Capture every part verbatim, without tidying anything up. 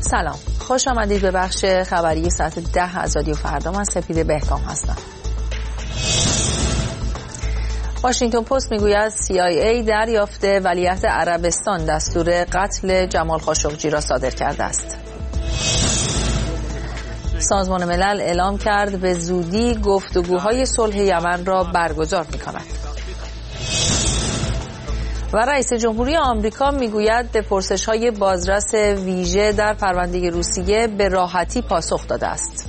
سلام، خوش آمدید به بخش خبری ساعت ده از رادیو فردا. من سپید بهکام هستم. واشنگتن پست میگوید سی آی ای دریافت ولیعهد عربستان دستور قتل جمال خاشقجی را صادر کرده است. سازمان ملل اعلام کرد به زودی گفتگوهای صلح یمن را برگزار می‌کند. و رئیس جمهوری آمریکا میگوید به پرسش‌های بازرس ویژه در پرونده روسیه به راحتی پاسخ داده است.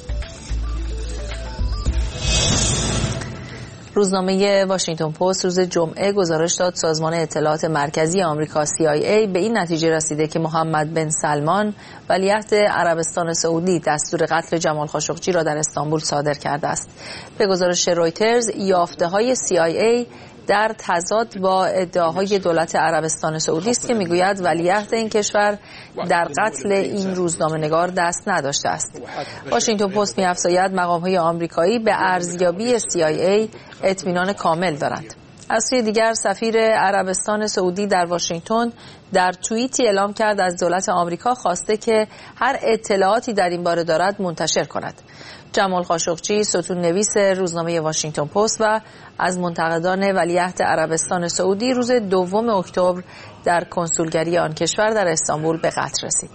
روزنامه واشنگتن پست روز جمعه گزارش داد سازمان اطلاعات مرکزی آمریکا سی آی ای به این نتیجه رسیده که محمد بن سلمان ولیعهد عربستان سعودی دستور قتل جمال خاشقجی را در استانبول صادر کرده است. به گزارش رویترز یافته‌های سی آی ای در تضاد با ادعاهای دولت عربستان سعودی است که میگوید ولیعهد این کشور در قتل این روزنامه‌نگار دست نداشته است. واشنگتن پست می‌افزاید مقام‌های آمریکایی به ارزیابی سی آی ای اطمینان کامل دارند. از سوی دیگر سفیر عربستان سعودی در واشنگتن در توییتی اعلام کرد از دولت آمریکا خواسته که هر اطلاعاتی در این باره دارد منتشر کند. جمال خاشقجی ستون نویس روزنامه واشنگتن پست و از منتقدان ولیعهد عربستان سعودی روز دوم اکتبر در کنسولگری آن کشور در استانبول به قتل رسید.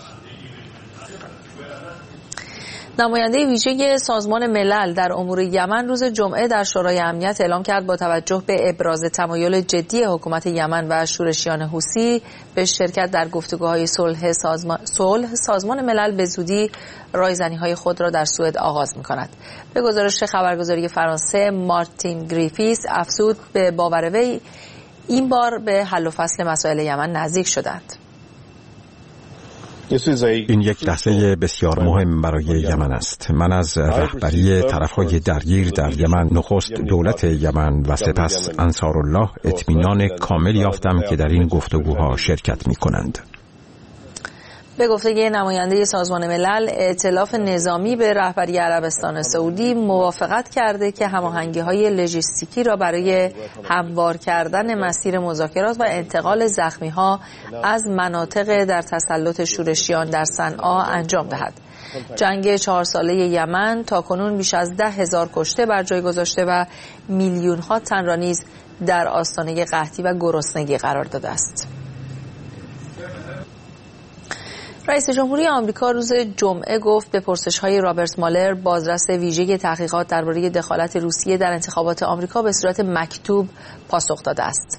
نماینده ویژه سازمان ملل در امور یمن روز جمعه در شورای امنیت اعلام کرد با توجه به ابراز تمایل جدی حکومت یمن و شورشیان حوثی به شرکت در گفتگوهای صلح سازمان, صلح سازمان ملل به زودی رایزنی‌های خود را در سوئد آغاز می‌کند. به گزارش خبرگزاری فرانسه مارتین گریفیس افزود به باور وی این بار به حل و فصل مسائل یمن نزدیک شدند. این یک لحظه بسیار مهم برای یمن است. من از رهبری طرف‌های درگیر در یمن، نخست دولت یمن و سپس انصارالله اطمینان کامل یافتم که در این گفتگوها شرکت می‌کنند. به گفته نماینده سازمان ملل، ائتلاف نظامی به رهبری عربستان سعودی موافقت کرده که هماهنگی‌های لوجستیکی را برای هموار کردن مسیر مذاکرات و انتقال زخمی‌ها از مناطق در تسلط شورشیان در صنعا انجام دهد. جنگ چهار ساله یمن تاکنون بیش از ده هزار کشته بر جای گذاشته و میلیون‌ها تن را نیز در آستانه قحطی و گرسنگی قرار داده است. رئیس جمهوری آمریکا روز جمعه گفت به پرسش‌های رابرت مالر بازرس ویژه تحقیقات درباره دخالت روسیه در انتخابات آمریکا به صورت مکتوب پاسخ داده است.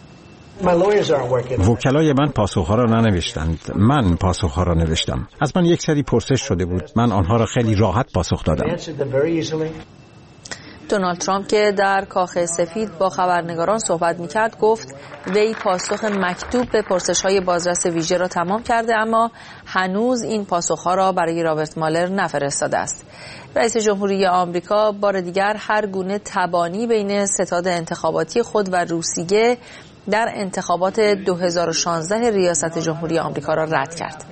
وکلای من پاسخها را ننوشتند، من پاسخها را نوشتم. از من یک سری پرسش شده بود، من آنها را خیلی راحت پاسخ دادم. دونالد ترامپ که در کاخ سفید با خبرنگاران صحبت می‌کرد گفت وی پاسخ مکتوب به پرسش‌های بازرس ویژه را تمام کرده، اما هنوز این پاسخ‌ها را برای رابرت مالر نفرستاده است. رئیس جمهوری آمریکا بار دیگر هر گونه تبانی بین ستاد انتخاباتی خود و روسیه در انتخابات دو هزار و شانزده ریاست جمهوری آمریکا را رد کرد.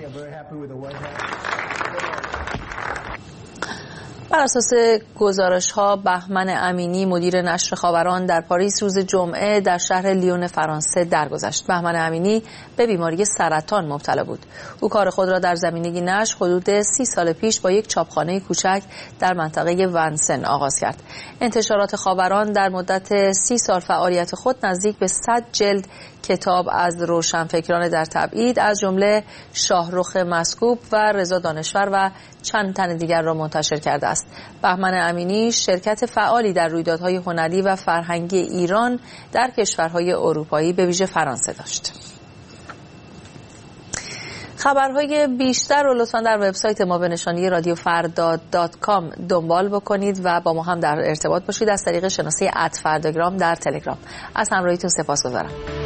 بر اساس گزارش‌ها بهمن امینی مدیر نشر خاوران در پاریس روز جمعه در شهر لیون فرانسه درگذشت. بهمن امینی به بیماری سرطان مبتلا بود. او کار خود را در زمینه نشر حدود سی سال پیش با یک چاپخانه کوچک در منطقه ونسن آغاز کرد. انتشارات خاوران در مدت سی سال فعالیت خود نزدیک به صد جلد کتاب از روشنفکران در تبعید از جمله شاهرخ مسکوب و رضا دانشور و چند تن دیگر را منتشر کرده است. بهمن امینی شرکت فعالی در رویدادهای هنری و فرهنگی ایران در کشورهای اروپایی به ویژه فرانسه داشت. خبرهای بیشتر رو لطفاً در وبسایت ما به نشانی رادیو فردا دات کام دنبال بکنید و با ما هم در ارتباط باشید از طریق شناسه ات فرداگرام در تلگرام. از همراهیتون سپاسگزارم.